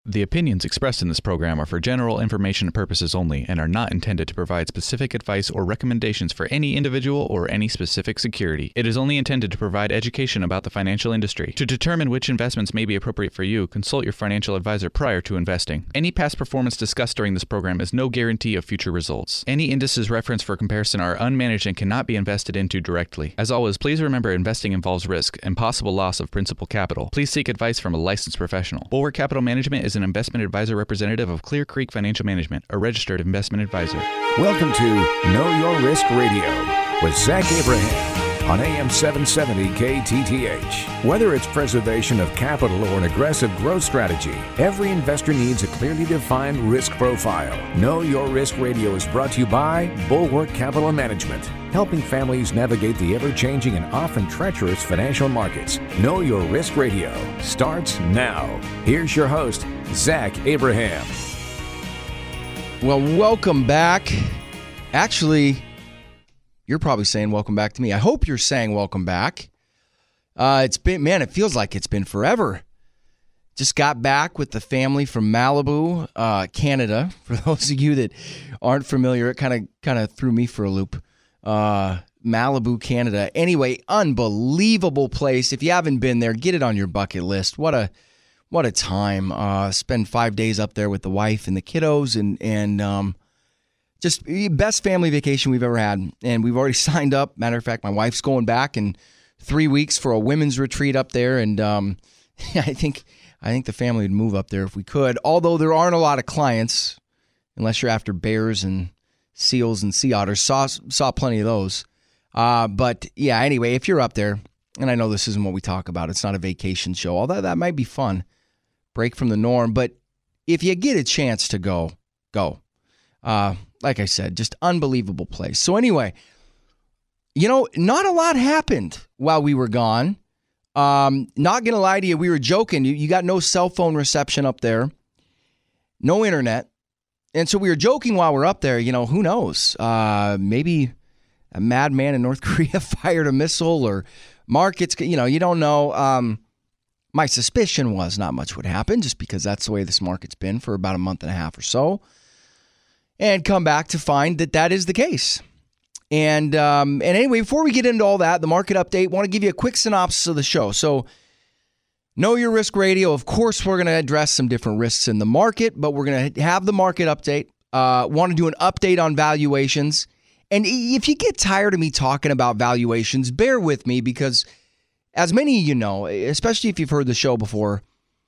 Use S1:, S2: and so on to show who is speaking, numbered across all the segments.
S1: The opinions expressed in this program are for general information purposes only and are not intended to provide specific advice or recommendations for any individual or any specific security. It is only intended to provide education about the financial industry. To determine which investments may be appropriate for you, consult your financial advisor prior to investing. Any past performance discussed during this program is no guarantee of future results. Any indices referenced for comparison are unmanaged and cannot be invested into directly. As always, please remember investing involves risk and possible loss of principal capital. Please seek advice from a licensed professional. Bulwark Capital Management is an investment advisor representative of Clear Creek Financial Management, a registered investment advisor.
S2: Welcome to Know Your Risk Radio with Zach Abraham on AM 770 KTTH. Whether it's preservation of capital or an aggressive growth strategy, every investor needs a clearly defined risk profile. Know Your Risk Radio is brought to you by Bulwark Capital Management, helping families navigate the ever-changing and often treacherous financial markets. Know Your Risk Radio starts now. Here's your host, Zach Abraham.
S3: Well, welcome back. Actually, you're probably saying welcome back to me. I hope you're saying welcome back. It feels like it's been forever. Just got back with the family from Malibu, Canada. For those of you that aren't familiar, it kind of threw me for a loop. Malibu, Canada. Anyway, unbelievable place. If you haven't been there, get it on your bucket list. What a time. Spend 5 days up there with the wife and the kiddos and just best family vacation we've ever had. And we've already signed up. Matter of fact, my wife's going back in 3 weeks for a women's retreat up there. And I think the family would move up there if we could. Although there aren't a lot of clients, unless you're after bears and seals and sea otters. Saw plenty of those. But yeah, anyway, if you're up there, and I know this isn't what we talk about, it's not a vacation show, although that might be fun. Break from the norm. But if you get a chance to go. Like I said, just unbelievable place. So anyway, not a lot happened while we were gone. Not going to lie to you, we were joking. You got no cell phone reception up there, no internet. And so we were joking while we're up there, who knows? Maybe a madman in North Korea fired a missile or markets, you don't know. My suspicion was not much would happen just because that's the way this market's been for about a month and a half or so. And come back to find that is the case. And anyway, before we get into all that, the market update, want to give you a quick synopsis of the show. So, Know Your Risk Radio, of course, we're going to address some different risks in the market, but we're going to have the market update. Want to do an update on valuations. And if you get tired of me talking about valuations, bear with me because as many of you know, especially if you've heard the show before,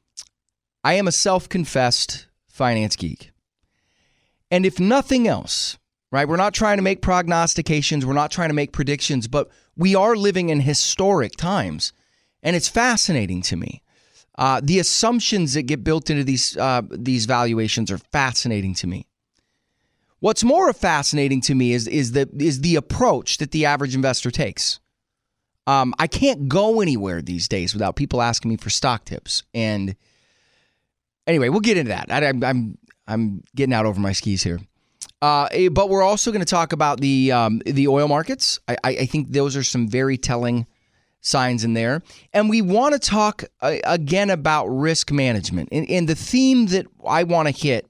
S3: I am a self-confessed finance geek. And if nothing else, right, we're not trying to make prognostications, we're not trying to make predictions, but we are living in historic times. And it's fascinating to me. The assumptions that get built into these valuations are fascinating to me. What's more fascinating to me is the approach that the average investor takes. I can't go anywhere these days without people asking me for stock tips. And anyway, we'll get into that. I'm getting out over my skis here. But we're also going to talk about the oil markets. I think those are some very telling signs in there. And we want to talk again about risk management. And the theme that I want to hit,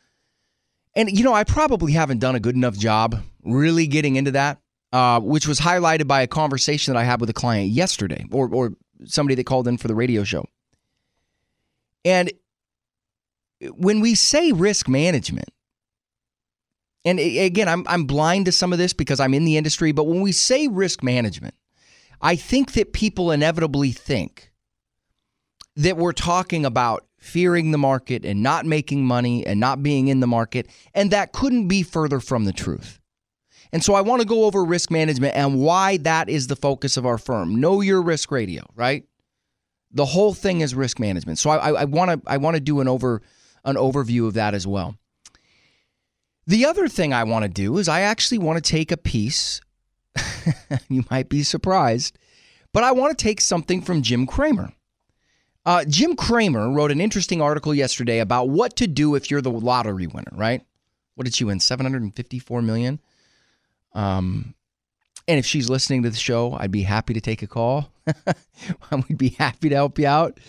S3: and I probably haven't done a good enough job really getting into that, which was highlighted by a conversation that I had with a client yesterday or somebody that called in for the radio show. And when we say risk management, and again, I'm blind to some of this because I'm in the industry, but when we say risk management, I think that people inevitably think that we're talking about fearing the market and not making money and not being in the market, and that couldn't be further from the truth. And so I want to go over risk management and why that is the focus of our firm. Know Your Risk Radio, right? The whole thing is risk management. So I want to do an overview of that as well. The other thing I want to do is I actually want to take a piece, you might be surprised, but I want to take something from Jim Cramer. Jim Cramer wrote an interesting article yesterday about what to do if you're the lottery winner, right? What did you win, $754 million? And if she's listening to the show, I'd be happy to take a call. We'd be happy to help you out.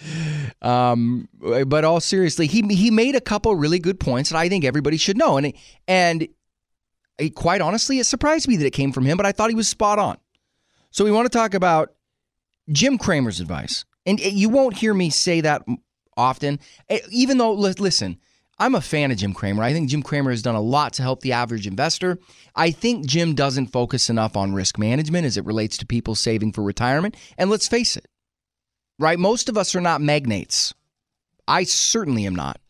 S3: But all seriously, he made a couple really good points that I think everybody should know. And quite honestly, it surprised me that it came from him, but I thought he was spot on. So we want to talk about Jim Cramer's advice. And you won't hear me say that often, even though, listen, I'm a fan of Jim Cramer. I think Jim Cramer has done a lot to help the average investor. I think Jim doesn't focus enough on risk management as it relates to people saving for retirement. And let's face it, right? Most of us are not magnates. I certainly am not.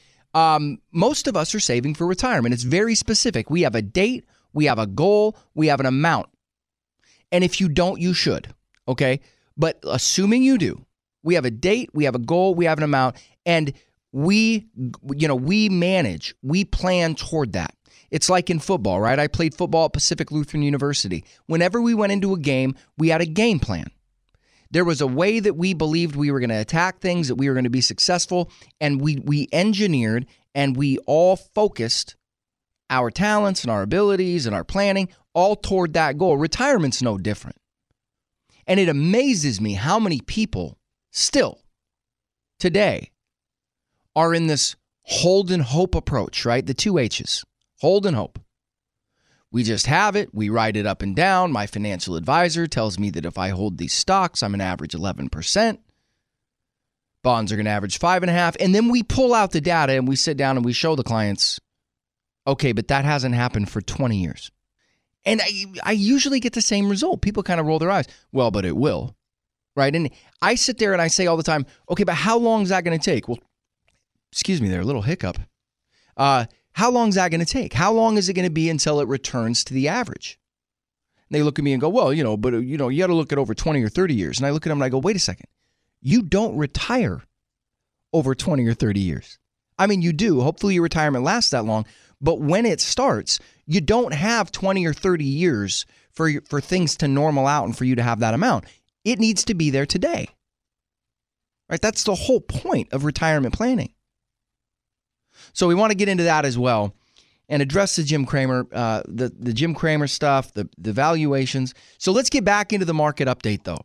S3: Most of us are saving for retirement. It's very specific. We have a date, we have a goal, we have an amount. And if you don't, you should, okay? But assuming you do, we have a date, we have a goal, we have an amount, and we manage, we plan toward that. It's like in football, right? I played football at Pacific Lutheran University. Whenever we went into a game, we had a game plan. There was a way that we believed we were going to attack things, that we were going to be successful, and we engineered and we all focused our talents and our abilities and our planning all toward that goal. Retirement's no different. And it amazes me how many people still today are in this hold and hope approach, right? The 2 H's, hold and hope. We just have it. We write it up and down. My financial advisor tells me that if I hold these stocks, I'm going to average 11%. Bonds are going to average 5.5%. And then we pull out the data and we sit down and we show the clients, okay, but that hasn't happened for 20 years. And I usually get the same result. People kind of roll their eyes. Well, but it will, right? And I sit there and I say all the time, okay, but how long is that going to take? Well, excuse me there, a little hiccup. How long is that going to take? How long is it going to be until it returns to the average? And they look at me and go, well, you got to look at over 20 or 30 years. And I look at them and I go, wait a second. You don't retire over 20 or 30 years. I mean, you do. Hopefully your retirement lasts that long. But when it starts, you don't have 20 or 30 years for things to normal out and for you to have that amount. It needs to be there today. Right? That's the whole point of retirement planning. So we want to get into that as well and address the Jim Cramer, the Jim Cramer stuff, the valuations. So let's get back into the market update, though.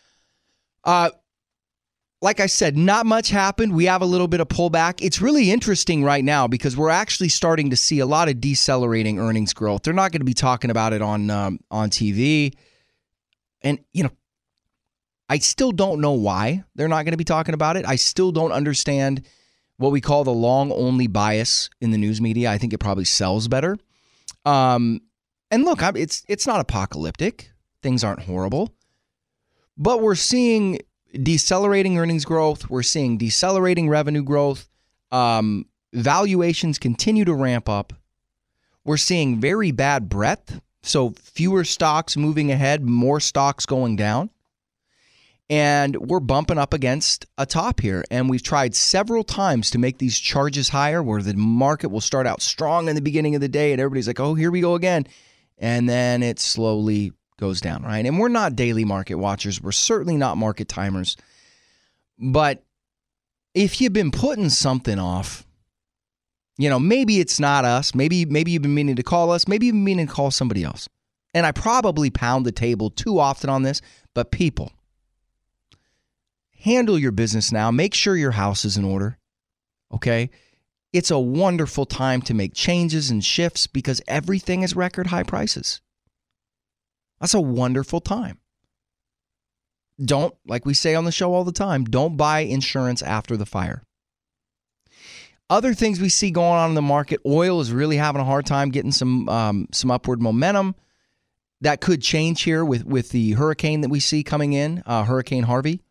S3: Like I said, not much happened. We have a little bit of pullback. It's really interesting right now because we're actually starting to see a lot of decelerating earnings growth. They're not going to be talking about it on TV. And, I still don't know why they're not going to be talking about it. I still don't understand what we call the long-only bias in the news media. I think it probably sells better. And look, it's not apocalyptic. Things aren't horrible. But we're seeing decelerating earnings growth. We're seeing decelerating revenue growth. Valuations continue to ramp up. We're seeing very bad breadth. So fewer stocks moving ahead, more stocks going down. And we're bumping up against a top here. And we've tried several times to make these charges higher where the market will start out strong in the beginning of the day and everybody's like, oh, here we go again. And then it slowly goes down, right? And we're not daily market watchers. We're certainly not market timers. But if you've been putting something off, maybe it's not us. Maybe you've been meaning to call us. Maybe you've been meaning to call somebody else. And I probably pound the table too often on this, but people, handle your business now. Make sure your house is in order, okay? It's a wonderful time to make changes and shifts because everything is record high prices. That's a wonderful time. Don't, like we say on the show all the time, don't buy insurance after the fire. Other things we see going on in the market, oil is really having a hard time getting some upward momentum. That could change here with the hurricane that we see coming in, Hurricane Harvey.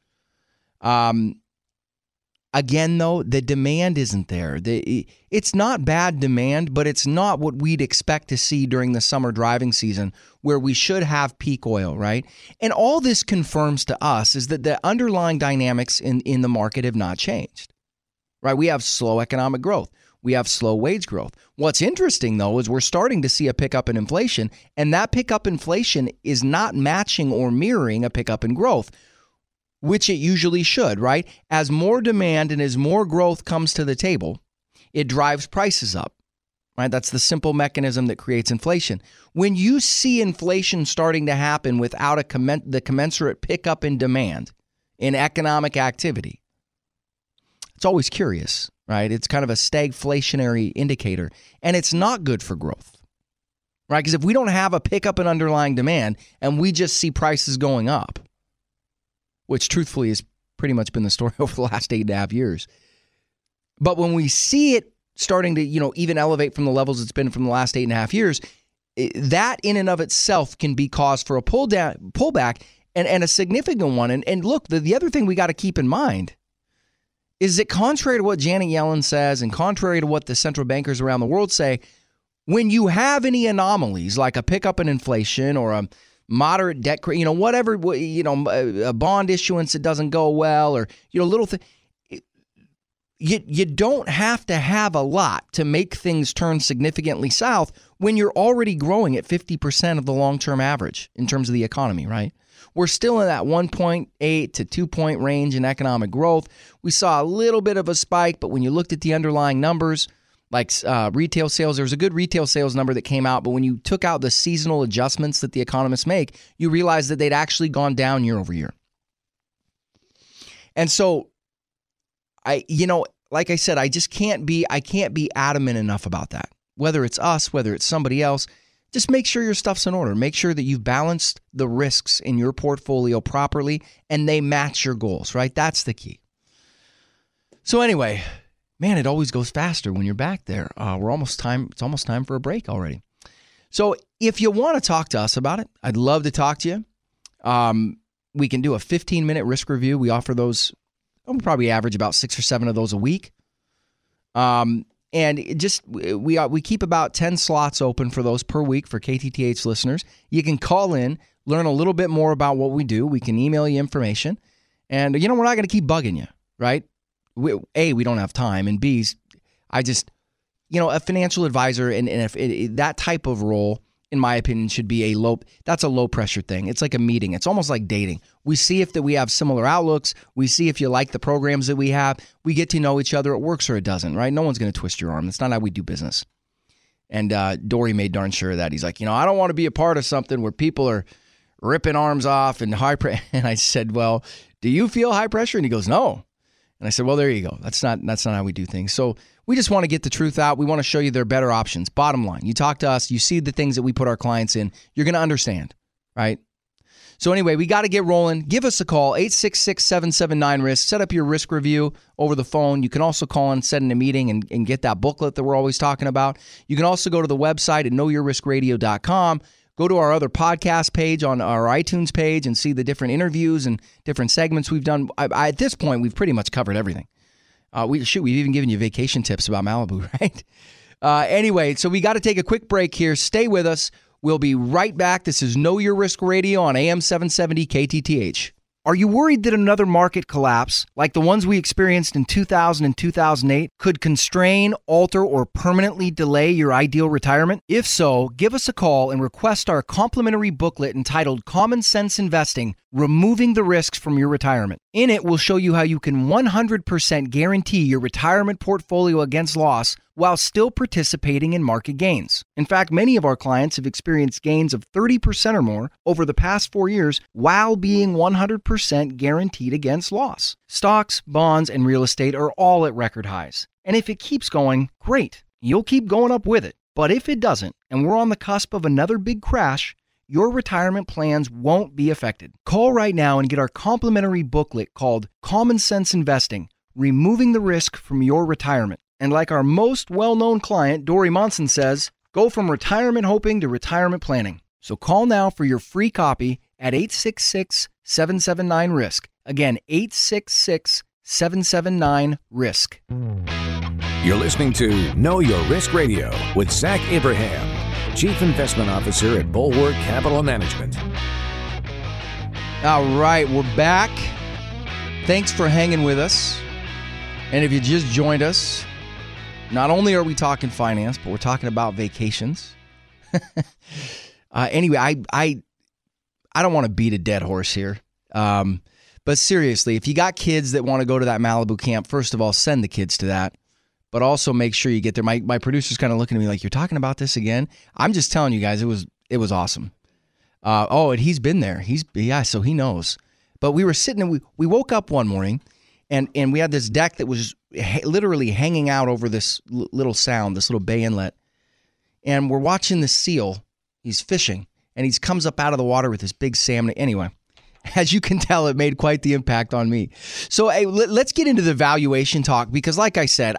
S3: Again, though, the demand isn't there. It's not bad demand, but it's not what we'd expect to see during the summer driving season where we should have peak oil, right? And all this confirms to us is that the underlying dynamics in the market have not changed, right? We have slow economic growth. We have slow wage growth. What's interesting, though, is we're starting to see a pickup in inflation, and that pickup in inflation is not matching or mirroring a pickup in growth, which it usually should, right? As more demand and as more growth comes to the table, it drives prices up, right? That's the simple mechanism that creates inflation. When you see inflation starting to happen without the commensurate pickup in demand in economic activity, it's always curious, right? It's kind of a stagflationary indicator, and it's not good for growth, right? Because if we don't have a pickup in underlying demand and we just see prices going up, which truthfully has pretty much been the story over the last 8.5 years, but when we see it starting to, even elevate from the levels it's been from the last 8.5 years, that in and of itself can be cause for a pullback and a significant one. And look, the other thing we got to keep in mind is that contrary to what Janet Yellen says and contrary to what the central bankers around the world say, when you have any anomalies like a pickup in inflation or a moderate debt, whatever, a bond issuance that doesn't go well or, little thing, you don't have to have a lot to make things turn significantly south when you're already growing at 50% of the long-term average in terms of the economy, right? We're still in that 1.8 to 2 point range in economic growth. We saw a little bit of a spike, but when you looked at the underlying numbers, like retail sales, there was a good retail sales number that came out, but when you took out the seasonal adjustments that the economists make, you realize that they'd actually gone down year over year. And so like I said, I can't be adamant enough about that. Whether it's us, whether it's somebody else, just make sure your stuff's in order. Make sure that you've balanced the risks in your portfolio properly and they match your goals, right? That's the key. So anyway, man, it always goes faster when you're back there. It's almost time for a break already. So if you want to talk to us about it, I'd love to talk to you. We can do a 15-minute risk review. We offer those. We probably average about 6 or 7 of those a week. And we keep about 10 slots open for those per week for KTTH listeners. You can call in, learn a little bit more about what we do. We can email you information. And, we're not going to keep bugging you, right? We don't have time. And B, a financial advisor and if that type of role, in my opinion, should be that's a low pressure thing. It's like a meeting. It's almost like dating. We see if that we have similar outlooks. We see if you like the programs that we have. We get to know each other. It works or it doesn't, right? No one's going to twist your arm. That's not how we do business. And Dory made darn sure of that. He's like, I don't want to be a part of something where people are ripping arms off and high pressure. And I said, well, do you feel high pressure? And he goes, no. And I said, well, there you go. That's not how we do things. So we just want to get the truth out. We want to show you there are better options. Bottom line, you talk to us, you see the things that we put our clients in, you're going to understand, right? So anyway, we got to get rolling. Give us a call, 866-779-RISK. Set up your risk review over the phone. You can also call and set in a meeting and get that booklet that we're always talking about. You can also go to the website at knowyourriskradio.com. Go to our other podcast page on our iTunes page and see the different interviews and different segments we've done. At this point, we've pretty much covered everything. We've even given you vacation tips about Malibu, right? Anyway, so we got to take a quick break here. Stay with us. We'll be right back. This is Know Your Risk Radio on AM 770 KTTH. Are you worried that another market collapse, like the ones we experienced in 2000 and 2008, could constrain, alter, or permanently delay your ideal retirement? If so, give us a call and request our complimentary booklet entitled Common Sense Investing, Removing the Risks from Your Retirement. In it, we'll show you how you can 100% guarantee your retirement portfolio against loss while still participating in market gains. In fact, many of our clients have experienced gains of 30% or more over the past 4 years while being 100% guaranteed against loss. Stocks, bonds, and real estate are all at record highs. And if it keeps going, great. You'll keep going up with it. But if it doesn't, and we're on the cusp of another big crash, your retirement plans won't be affected. Call right now and get our complimentary booklet called Common Sense Investing, Removing the Risk from Your Retirement. And like our most well-known client, Dory Monson says, go from retirement hoping to retirement planning. So call now for your free copy at 866-779-RISK. Again, 866-779-RISK.
S2: You're listening to Know Your Risk Radio with Zach Abraham, Chief Investment Officer at Bulwark Capital Management.
S3: All right, we're back. Thanks for hanging with us. And if you just joined us, not only are we talking finance, but we're talking about vacations. Anyway, I don't want to beat a dead horse here. But seriously, if you got kids that want to go to that Malibu camp, first of all, send the kids to that. but also make sure you get there. My producer's kind of looking at me like, you're talking about this again? I'm just telling you guys, it was awesome. And he's been there. So he knows. But we were sitting and we woke up one morning and we had this deck that was literally hanging out over this little sound, this little bay inlet. And we're watching the seal. He's fishing and he comes up out of the water with this big salmon. Anyway, as you can tell, it made quite the impact on me. So hey, let's get into the valuation talk because like I said,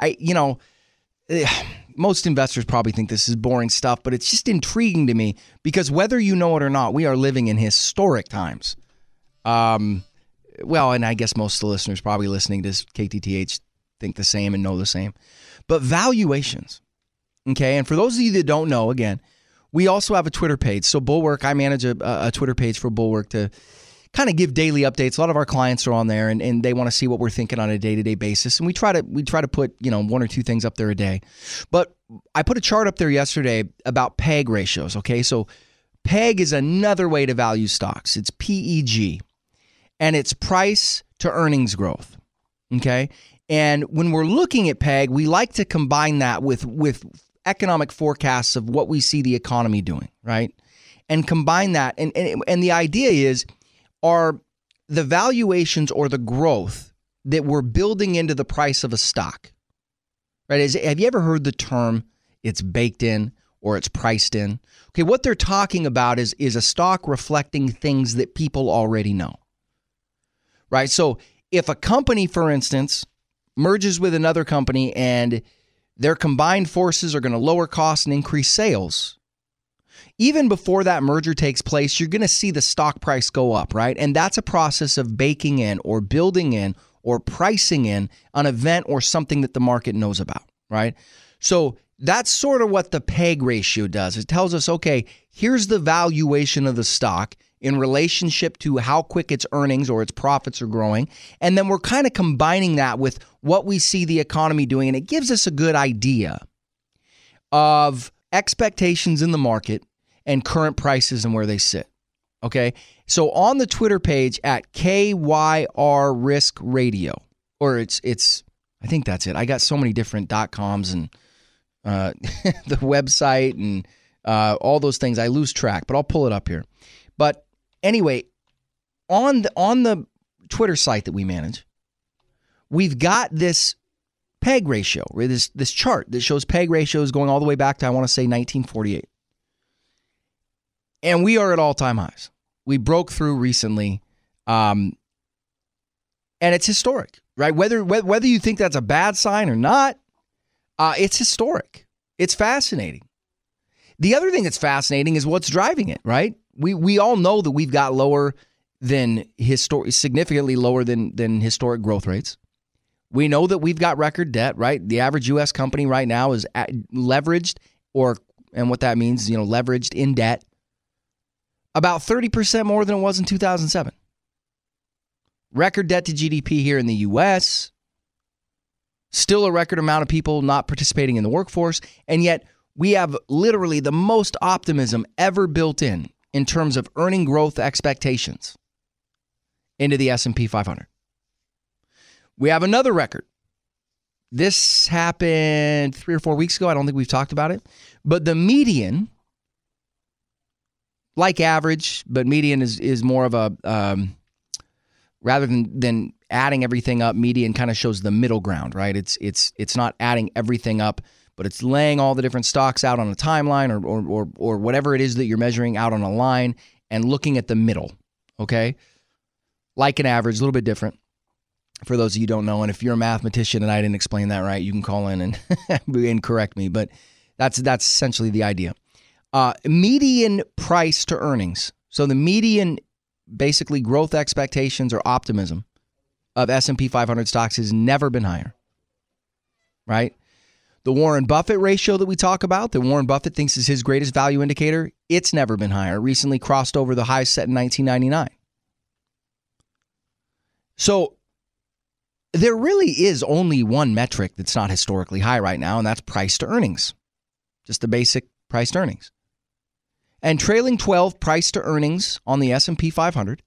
S3: most investors probably think this is boring stuff, but it's just intriguing to me because whether you know it or not, we are living in historic times. And I guess most of the listeners probably listening to KTTH think the same and know the same. But valuations, okay? And for those of you that don't know, again, we also have a Twitter page. So Bulwark, I manage a Twitter page for Bulwark to kind of give daily updates. A lot of our clients are on there and they want to see what we're thinking on a day-to-day basis. And we try to put, one or two things up there a day. But I put a chart up there yesterday about PEG ratios, okay? So PEG is another way to value stocks. It's PEG. And it's price to earnings growth, okay? And when we're looking at PEG, we like to combine that with economic forecasts of what we see the economy doing, right? And combine that. And the idea is, are the valuations or the growth that we're building into the price of a stock, right? Have you ever heard the term it's baked in or it's priced in? Okay, what they're talking about is a stock reflecting things that people already know, right? So if a company, for instance, merges with another company and their combined forces are going to lower costs and increase sales, even before that merger takes place, you're going to see the stock price go up, right? And that's a process of baking in or building in or pricing in an event or something that the market knows about, right? So that's sort of what the PEG ratio does. It tells us, okay, here's the valuation of the stock in relationship to how quick its earnings or its profits are growing. And then we're kind of combining that with what we see the economy doing. And it gives us a good idea of expectations in the market and current prices and where they sit. Okay. So on the Twitter page at KYR Risk Radio, or it's I think that's it. I got so many different .coms and the website and all those things. I lose track, but I'll pull it up here. But anyway, on the Twitter site that we manage, we've got this PEG ratio, or this chart that shows PEG ratios going all the way back to, I want to say, 1948. And we are at all-time highs. We broke through recently, and it's historic, right? Whether you think that's a bad sign or not, it's historic. It's fascinating. The other thing that's fascinating is what's driving it, right? We all know that we've got significantly lower than historic growth rates. We know that we've got record debt, right? The average U.S. company right now is leveraged, and what that means is, leveraged in debt, about 30% more than it was in 2007. Record debt to GDP here in the U.S., still a record amount of people not participating in the workforce, and yet we have literally the most optimism ever built in terms of earning growth expectations into the S&P 500. We have another record. This happened 3 or 4 weeks ago. I don't think we've talked about it. But the median, like average, but median is more of a, rather than adding everything up, median kind of shows the middle ground, right? It's not adding everything up, but it's laying all the different stocks out on a timeline or whatever it is that you're measuring out on a line and looking at the middle, okay? Like an average, a little bit different for those of you who don't know. And if you're a mathematician and I didn't explain that right, you can call in and correct me. But that's essentially the idea. Median price to earnings. So the median, basically growth expectations or optimism of S&P 500 stocks has never been higher, right? The Warren Buffett ratio that we talk about, that Warren Buffett thinks is his greatest value indicator, it's never been higher. Recently crossed over the high set in 1999. So there really is only one metric that's not historically high right now, and that's price to earnings. Just the basic price to earnings. And trailing 12 price to earnings on the S&P 500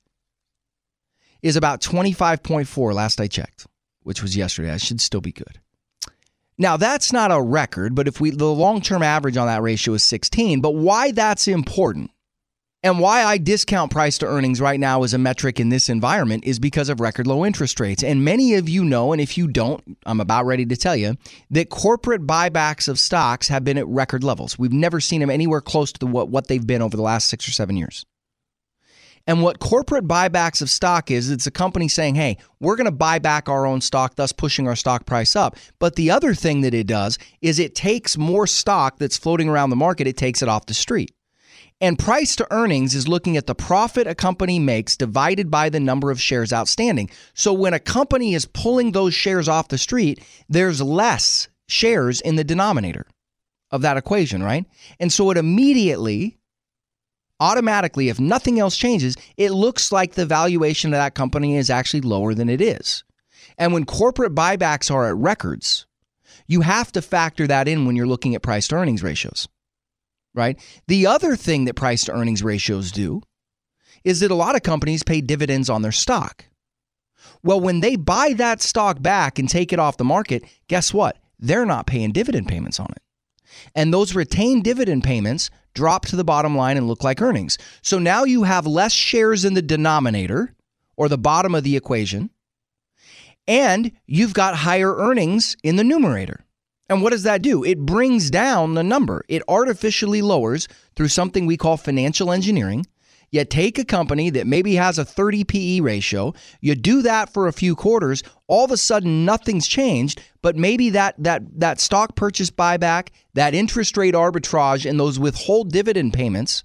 S3: is about 25.4 last I checked, which was yesterday. I should still be good. Now, that's not a record, but the long-term average on that ratio is 16. But why that's important and why I discount price to earnings right now as a metric in this environment is because of record low interest rates. And many of you know, and if you don't, I'm about ready to tell you, that corporate buybacks of stocks have been at record levels. We've never seen them anywhere close to what they've been over the last 6 or 7 years. And what corporate buybacks of stock is, it's a company saying, hey, we're going to buy back our own stock, thus pushing our stock price up. But the other thing that it does is it takes more stock that's floating around the market, it takes it off the street. And price to earnings is looking at the profit a company makes divided by the number of shares outstanding. So when a company is pulling those shares off the street, there's less shares in the denominator of that equation, right? And so it immediately, automatically, if nothing else changes, it looks like the valuation of that company is actually lower than it is. And when corporate buybacks are at records, you have to factor that in when you're looking at price to earnings ratios, right? The other thing that price to earnings ratios do is that a lot of companies pay dividends on their stock. Well, when they buy that stock back and take it off the market, guess what? They're not paying dividend payments on it. And those retained dividend payments drop to the bottom line and look like earnings. So now you have less shares in the denominator or the bottom of the equation, and you've got higher earnings in the numerator. And what does that do? It brings down the number. It artificially lowers through something we call financial engineering. You take a company that maybe has a 30 PE ratio, you do that for a few quarters, all of a sudden nothing's changed, but maybe that stock purchase buyback, that interest rate arbitrage, and those withheld dividend payments,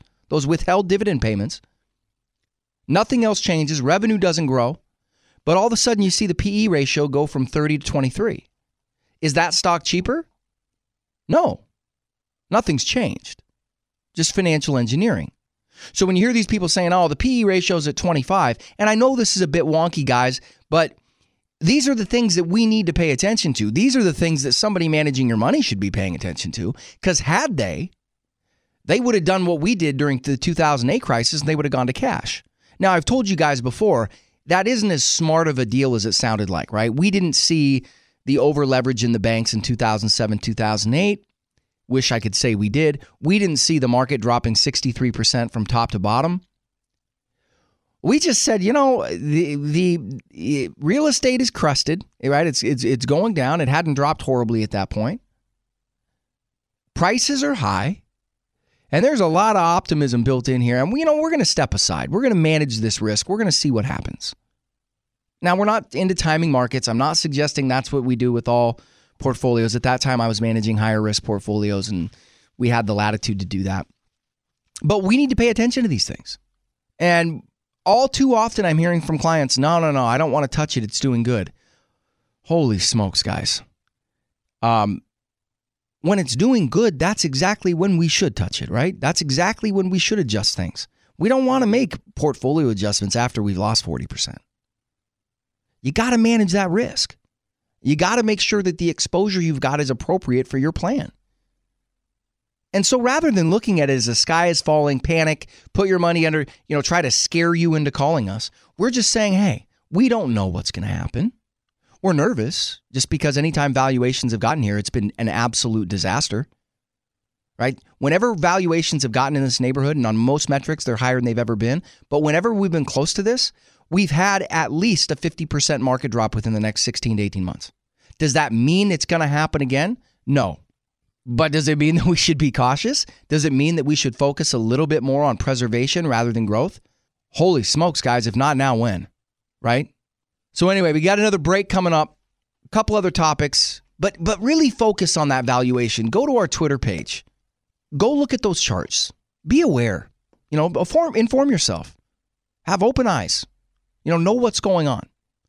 S3: nothing else changes, revenue doesn't grow, but all of a sudden you see the PE ratio go from 30 to 23. Is that stock cheaper? No, nothing's changed, just financial engineering. So when you hear these people saying, oh, the PE ratio is at 25, and I know this is a bit wonky, guys, but these are the things that we need to pay attention to. These are the things that somebody managing your money should be paying attention to, because had they would have done what we did during the 2008 crisis, and they would have gone to cash. Now, I've told you guys before, that isn't as smart of a deal as it sounded like, right? We didn't see the over leverage in the banks in 2007, 2008. Wish I could say we did. We didn't see the market dropping 63% from top to bottom. We just said, the real estate is crusted, right? It's going down. It hadn't dropped horribly at that point. Prices are high, and there's a lot of optimism built in here. And we're going to step aside. We're going to manage this risk. We're going to see what happens. Now, we're not into timing markets. I'm not suggesting that's what we do with all portfolios. At that time, I was managing higher risk portfolios, and we had the latitude to do that. But we need to pay attention to these things. And all too often, I'm hearing from clients, no, I don't want to touch it. It's doing good. Holy smokes, guys. When it's doing good, that's exactly when we should touch it, right? That's exactly when we should adjust things. We don't want to make portfolio adjustments after we've lost 40%. You got to manage that risk. You got to make sure that the exposure you've got is appropriate for your plan. And so rather than looking at it as the sky is falling, panic, put your money under, try to scare you into calling us, we're just saying, hey, we don't know what's going to happen. We're nervous just because anytime valuations have gotten here, it's been an absolute disaster, right? Whenever valuations have gotten in this neighborhood, and on most metrics, they're higher than they've ever been, but whenever we've been close to this, we've had at least a 50% market drop within the next 16 to 18 months. Does that mean it's going to happen again? No. But does it mean that we should be cautious? Does it mean that we should focus a little bit more on preservation rather than growth? Holy smokes, guys. If not now, when? Right? So anyway, we got another break coming up. A couple other topics, but really focus on that valuation. Go to our Twitter page. Go look at those charts. Be aware. Inform yourself. Have open eyes. Know what's going on.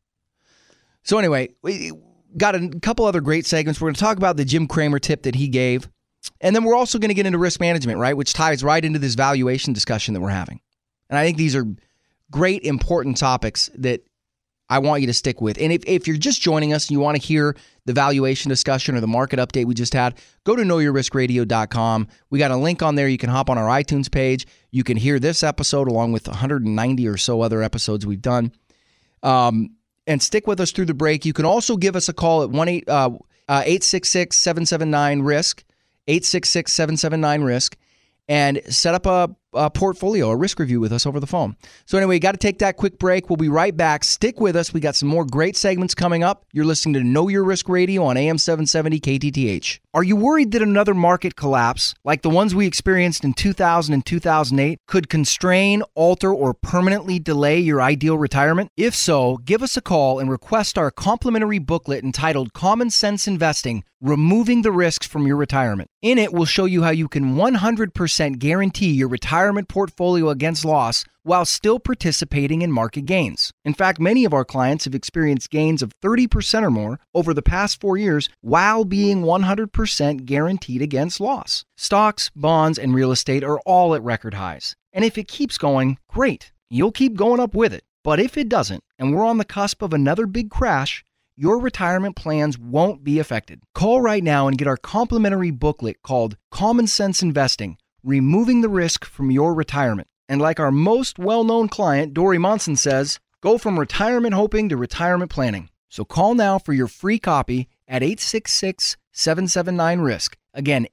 S3: So anyway, we got a couple other great segments. We're going to talk about the Jim Cramer tip that he gave. And then we're also going to get into risk management, right? Which ties right into this valuation discussion that we're having. And I think these are great, important topics that I want you to stick with. And if you're just joining us and you want to hear the valuation discussion or the market update we just had, go to knowyourriskradio.com. We got a link on there. You can hop on our iTunes page. You can hear this episode along with 190 or so other episodes we've done. And stick with us through the break. You can also give us a call at 866-779-RISK, 866-779-RISK, and set up a portfolio, a risk review with us over the phone. So anyway, got to take that quick break. We'll be right back. Stick with us. We got some more great segments coming up. You're listening to Know Your Risk Radio on AM 770 KTTH. Are you worried that another market collapse, like the ones we experienced in 2000 and 2008, could constrain, alter, or permanently delay your ideal retirement? If so, give us a call and request our complimentary booklet entitled Common Sense Investing, Removing the Risks from Your Retirement. In it, we'll show you how you can 100% guarantee your retirement portfolio against loss while still participating in market gains. In fact, many of our clients have experienced gains of 30% or more over the past 4 years while being 100% guaranteed against loss. Stocks, bonds, and real estate are all at record highs. And if it keeps going, great. You'll keep going up with it. But if it doesn't, and we're on the cusp of another big crash, your retirement plans won't be affected. Call right now and get our complimentary booklet called Common Sense Investing, Removing the Risk from Your Retirement. And like our most well-known client, Dory Monson says, go from retirement hoping to retirement planning. So call now for your free copy at 866-779-RISK. Again,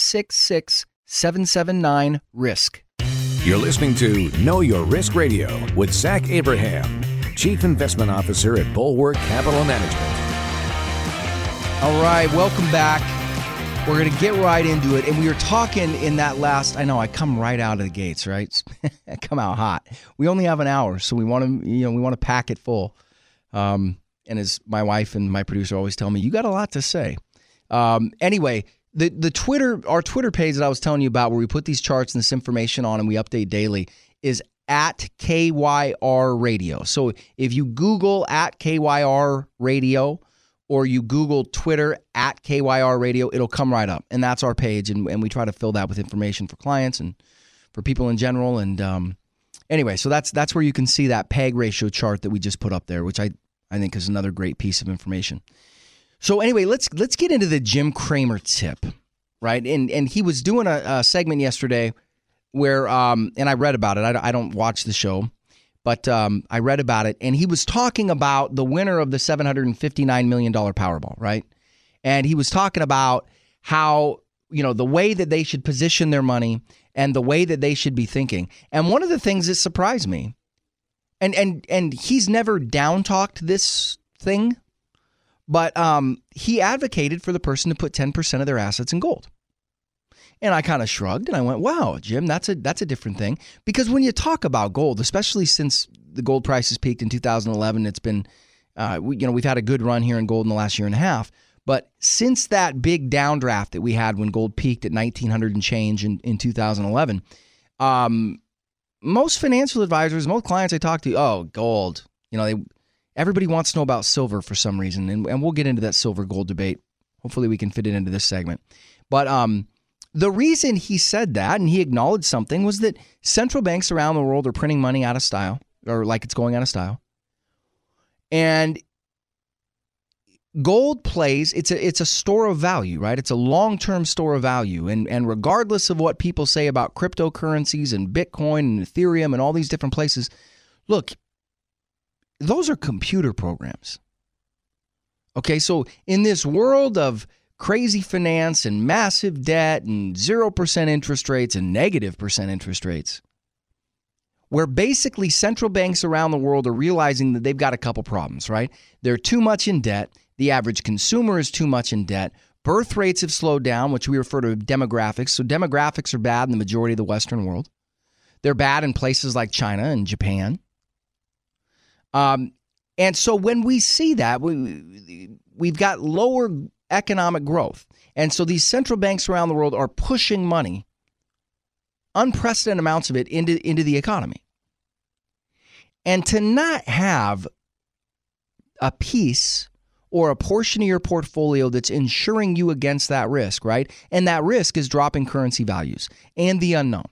S3: 866-779-RISK.
S2: You're listening to Know Your Risk Radio with Zach Abraham, Chief Investment Officer at Bulwark Capital Management.
S3: All right, welcome back. We're going to get right into it. And we were talking in that last, I know I come right out of the gates, right? I come out hot. We only have an hour, so we want to pack it full. And as my wife and my producer always tell me, you got a lot to say. Anyway, our Twitter page that I was telling you about, where we put these charts and this information on and we update daily, is at KYR Radio. So if you Google at KYR Radio, or you Google Twitter at KYR Radio, it'll come right up. And that's our page, and we try to fill that with information for clients and for people in general. And anyway, so that's where you can see that PEG ratio chart that we just put up there, which I think is another great piece of information. So anyway, let's get into the Jim Cramer tip, right? And he was doing a segment yesterday where, and I read about it. I don't watch the show, but I read about it, and he was talking about the winner of the $759 million Powerball, right? And he was talking about how, the way that they should position their money and the way that they should be thinking. And one of the things that surprised me, and he's never down-talked this thing, but he advocated for the person to put 10% of their assets in gold. And I kind of shrugged and I went, wow, Jim, that's a different thing. Because when you talk about gold, especially since the gold prices peaked in 2011, it's been, we've had a good run here in gold in the last year and a half. But since that big downdraft that we had when gold peaked at 1,900 and change in 2011, most financial advisors, most clients I talk to, gold, everybody wants to know about silver for some reason. And we'll get into that silver gold debate. Hopefully we can fit it into this segment. But, the reason he said that, and he acknowledged something, was that central banks around the world are printing money out of style, or like it's going out of style. And gold plays, it's a store of value, right? It's a long-term store of value. And regardless of what people say about cryptocurrencies and Bitcoin and Ethereum and all these different places, look, those are computer programs. Okay, so in this world of crazy finance and massive debt and 0% interest rates and negative percent interest rates, where basically central banks around the world are realizing that they've got a couple problems, right? They're too much in debt. The average consumer is too much in debt. Birth rates have slowed down, which we refer to demographics. So demographics are bad in the majority of the Western world. They're bad in places like China and Japan. And so when we see that, we've got lower economic growth. And so these central banks around the world are pushing money, unprecedented amounts of it, into the economy. And to not have a piece or a portion of your portfolio that's insuring you against that risk, right? And that risk is dropping currency values and the unknown.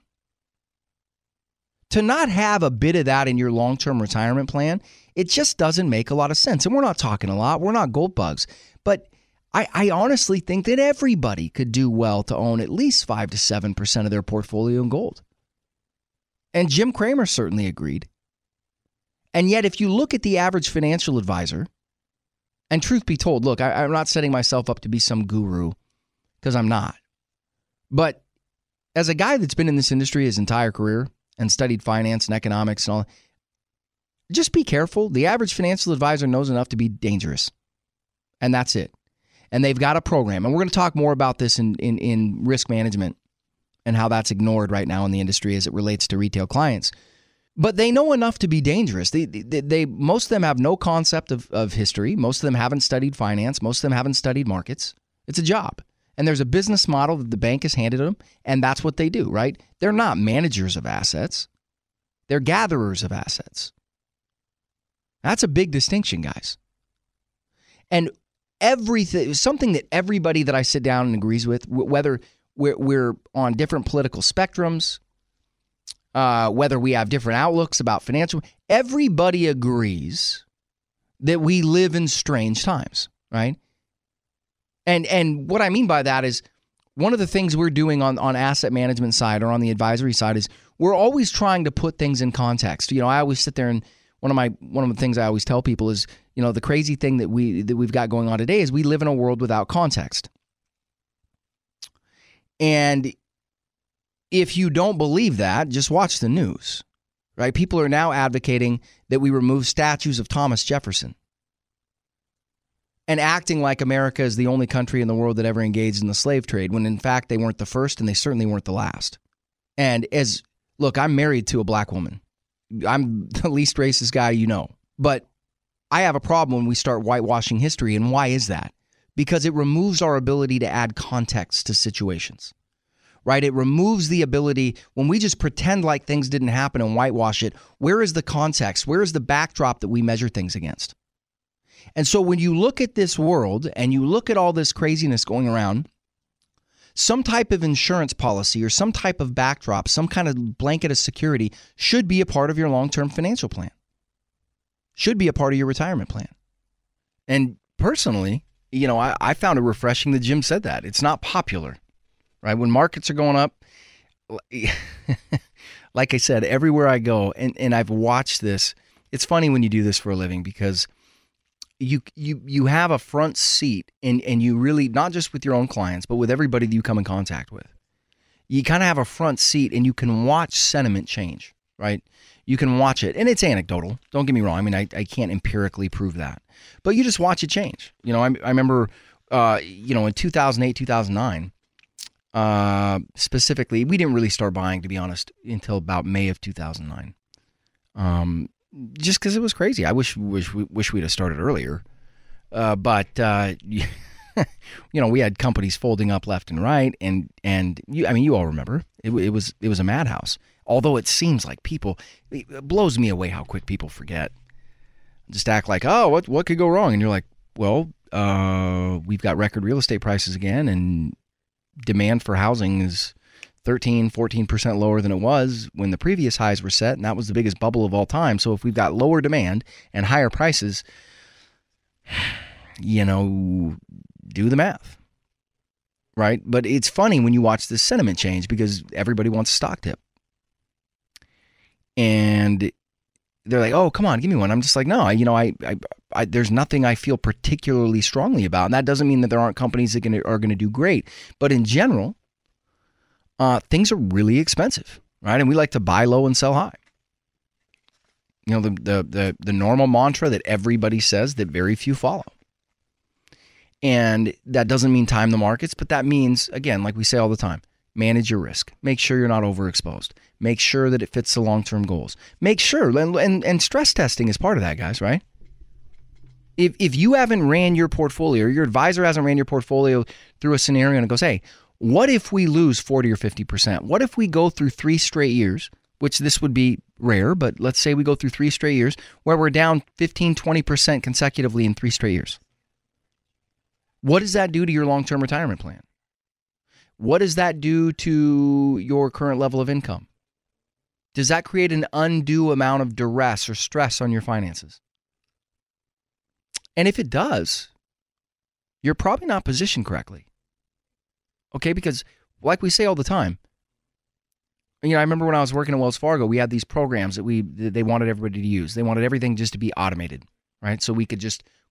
S3: To not have a bit of that in your long-term retirement plan, it just doesn't make a lot of sense. And we're not talking a lot. We're not gold bugs. But I honestly think that everybody could do well to own at least 5 to 7% of their portfolio in gold. And Jim Cramer certainly agreed. And yet, if you look at the average financial advisor, And truth be told, look, I'm not setting myself up to be some guru, because I'm not. But as a guy that's been in this industry his entire career and studied finance and economics and all, just be careful. The average financial advisor knows enough to be dangerous. And that's it. And they've got a program. And we're going to talk more about this in risk management and how that's ignored right now in the industry as it relates to retail clients. But they know enough to be dangerous. They most of them have no concept of history. Most of them haven't studied finance. Most of them haven't studied markets. It's a job. And there's a business model that the bank has handed them, and that's what they do, right? They're not managers of assets. They're gatherers of assets. That's a big distinction, guys. And everything, something that everybody that I sit down and agrees with, whether we're on different political spectrums, whether we have different outlooks about financial, everybody agrees that we live in strange times, right? And what I mean by that is one of the things we're doing on asset management side or on the advisory side is we're always trying to put things in context. You know, I always sit there and one of the things I always tell people is, you know, the crazy thing that we've got going on today is we live in a world without context. And if you don't believe that, just watch the news, right? People are now advocating that we remove statues of Thomas Jefferson and acting like America is the only country in the world that ever engaged in the slave trade, when in fact they weren't the first and they certainly weren't the last. And look, I'm married to a black woman. I'm the least racist guy you know. But I have a problem when we start whitewashing history. And why is that? Because it removes our ability to add context to situations, right? It removes the ability, when we just pretend like things didn't happen and whitewash it, where is the context? Where is the backdrop that we measure things against? And so when you look at this world and you look at all this craziness going around, some type of insurance policy or some type of backdrop, some kind of blanket of security should be a part of your long-term financial plan, should be a part of your retirement plan. And personally, you know, I found it refreshing that Jim said that. It's not popular, right? When markets are going up, like I said, everywhere I go, and I've watched this, it's funny when you do this for a living because you have a front seat and you really, not just with your own clients, but with everybody that you come in contact with. You kind of have a front seat and you can watch sentiment change, right? You can watch it. And it's anecdotal. Don't get me wrong. I mean, I can't empirically prove that. But you just watch it change. You know, I remember, in 2008, 2009, specifically, we didn't really start buying, to be honest, until about May of 2009. Just because it was crazy. I wish we'd have started earlier. But we had companies folding up left and right, and you all remember it was a madhouse. Although it seems like it blows me away how quick people forget. Just act like, oh, what could go wrong? And you're like, well, we've got record real estate prices again, and demand for housing is 13, 14% lower than it was when the previous highs were set, and that was the biggest bubble of all time. So if we've got lower demand and higher prices, do the math, right? But it's funny when you watch this sentiment change because everybody wants a stock tip. And they're like, oh, come on, give me one. I'm just like, no, I there's nothing I feel particularly strongly about. And that doesn't mean that there aren't companies that are going to do great. But in general, things are really expensive, right? And we like to buy low and sell high. You know, the normal mantra that everybody says that very few follow. And that doesn't mean time the markets, but that means, again, like we say all the time, manage your risk. Make sure you're not overexposed. Make sure that it fits the long-term goals. Make sure, and stress testing is part of that, guys, right? If you haven't ran your portfolio, or your advisor hasn't ran your portfolio through a scenario and it goes, hey, what if we lose 40 or 50%? What if we go through 3 straight years, which this would be rare, but let's say we go through 3 straight years where we're down 15, 20% consecutively in 3 straight years. What does that do to your long-term retirement plan? What does that do to your current level of income? Does that create an undue amount of duress or stress on your finances? And if it does, you're probably not positioned correctly. Okay, because like we say all the time, I remember when I was working at Wells Fargo, we had these programs that they wanted everybody to use. They wanted everything just to be automated, right? So we could just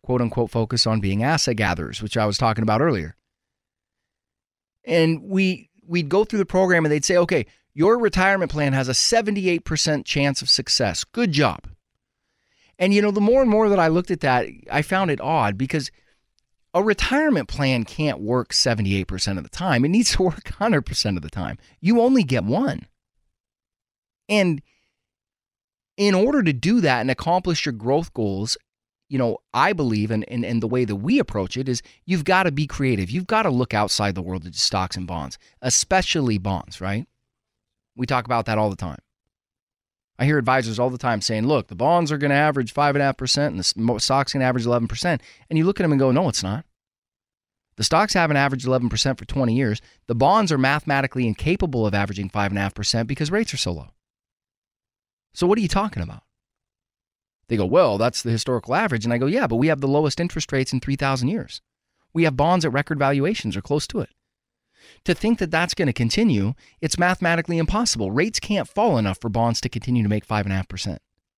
S3: quote unquote focus on being asset gatherers, which I was talking about earlier. And we'd go through the program and they'd say, okay, your retirement plan has a 78% chance of success. Good job. And, the more and more that I looked at that, I found it odd because a retirement plan can't work 78% of the time. It needs to work 100% of the time. You only get one. And in order to do that and accomplish your growth goals, I believe, and the way that we approach it is you've got to be creative. You've got to look outside the world of stocks and bonds, especially bonds, right? We talk about that all the time. I hear advisors all the time saying, look, the bonds are going to average 5.5% and the stock's going to average 11%. And you look at them and go, no, it's not. The stocks haven't averaged 11% for 20 years. The bonds are mathematically incapable of averaging 5.5% because rates are so low. So what are you talking about? They go, well, that's the historical average. And I go, yeah, but we have the lowest interest rates in 3,000 years. We have bonds at record valuations or close to it. To think that that's going to continue, it's mathematically impossible. Rates can't fall enough for bonds to continue to make 5.5%.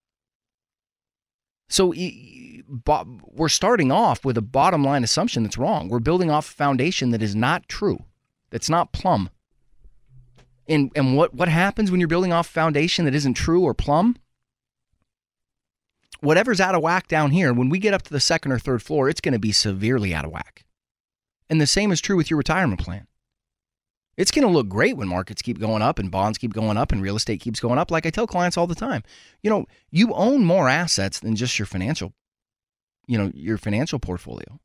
S3: So we're starting off with a bottom line assumption that's wrong. We're building off a foundation that is not true, that's not plumb. And what happens when you're building off a foundation that isn't true or plumb? Whatever's out of whack down here, when we get up to the second or third floor, it's going to be severely out of whack. And the same is true with your retirement plan. It's going to look great when markets keep going up and bonds keep going up and real estate keeps going up. Like I tell clients all the time, you own more assets than just your financial portfolio.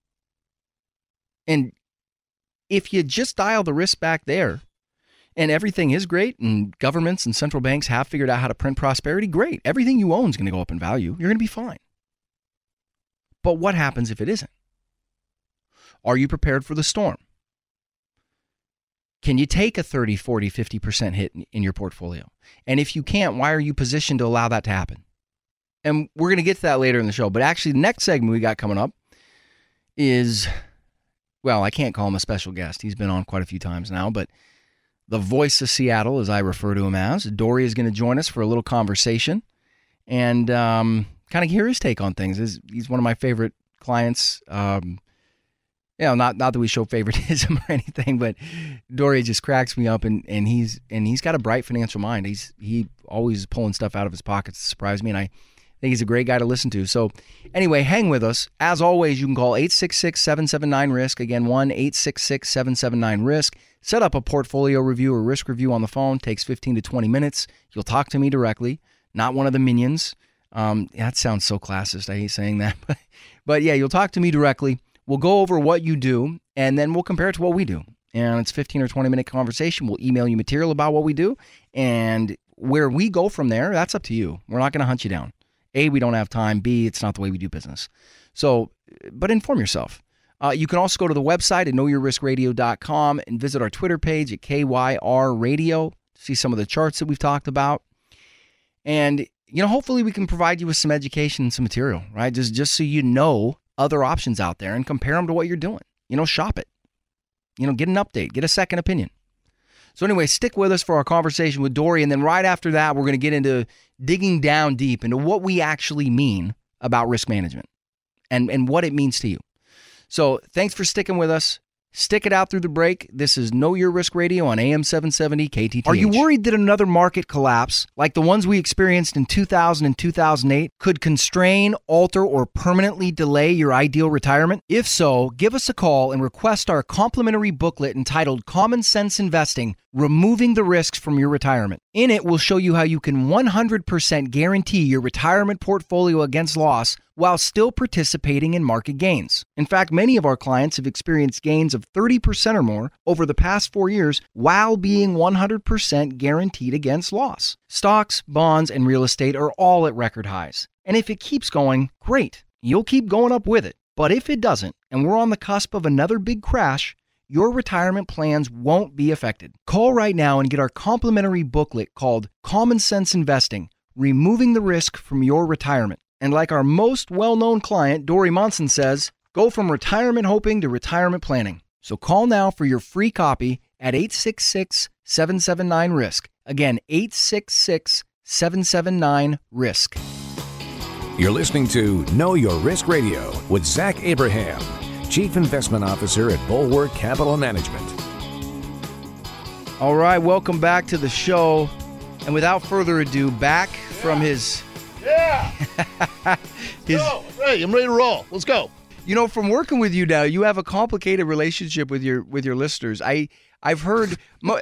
S3: And if you just dial the risk back there and everything is great and governments and central banks have figured out how to print prosperity, great. Everything you own is going to go up in value. You're going to be fine. But what happens if it isn't? Are you prepared for the storm? Can you take a 30, 40, 50% hit in your portfolio? And if you can't, why are you positioned to allow that to happen? And we're going to get to that later in the show. But actually, the next segment we got coming up is, well, I can't call him a special guest. He's been on quite a few times now. But the voice of Seattle, as I refer to him as, Dory is going to join us for a little conversation and kind of hear his take on things. He's one of my favorite clients. Not that we show favoritism or anything, but Dory just cracks me up, and he's got a bright financial mind. He always is pulling stuff out of his pockets to surprise me, and I think he's a great guy to listen to. So anyway, hang with us. As always, you can call 866-779-RISK. Again, 1-866-779-RISK. Set up a portfolio review or risk review on the phone. Takes 15 to 20 minutes. You'll talk to me directly, not one of the minions. That sounds so classist. I hate saying that, but yeah, you'll talk to me directly. We'll go over what you do, and then we'll compare it to what we do. And it's 15 or 20-minute conversation. We'll email you material about what we do. And where we go from there, that's up to you. We're not going to hunt you down. A, we don't have time. B, it's not the way we do business. So, but inform yourself. You can also go to the website at knowyourriskradio.com and visit our Twitter page at KYR Radio. See some of the charts that we've talked about. And, hopefully we can provide you with some education and some material, right? Just so you know other options out there and compare them to what you're doing. Shop it. Get an update, get a second opinion. So anyway, stick with us for our conversation with Dory, and then right after that, we're going to get into digging down deep into what we actually mean about risk management and what it means to you. So thanks for sticking with us. Stick it out through the break. This is Know Your Risk Radio on AM 770 KTTH. Are you worried that another market collapse, like the ones we experienced in 2000 and 2008, could constrain, alter, or permanently delay your ideal retirement? If so, give us a call and request our complimentary booklet entitled Common Sense Investing, Removing the Risks from Your Retirement. In it, we'll show you how you can 100% guarantee your retirement portfolio against loss while still participating in market gains. In fact, many of our clients have experienced gains of 30% or more over the past 4 years while being 100% guaranteed against loss. Stocks, bonds, and real estate are all at record highs. And if it keeps going, great. You'll keep going up with it. But if it doesn't, and we're on the cusp of another big crash, your retirement plans won't be affected. Call right now and get our complimentary booklet called Common Sense Investing, Removing the Risk from Your Retirement. And like our most well-known client, Dory Monson says, go from retirement hoping to retirement planning. So call now for your free copy at 866-779-RISK. Again, 866-779-RISK.
S2: You're listening to Know Your Risk Radio with Zach Abraham, Chief Investment Officer at Bulwark Capital Management.
S3: All right, welcome back to the show. And without further ado, back from his...
S4: Yeah! Hey, I'm ready to roll. Let's go.
S3: You know, from working with you now, you have a complicated relationship with your listeners. I've heard...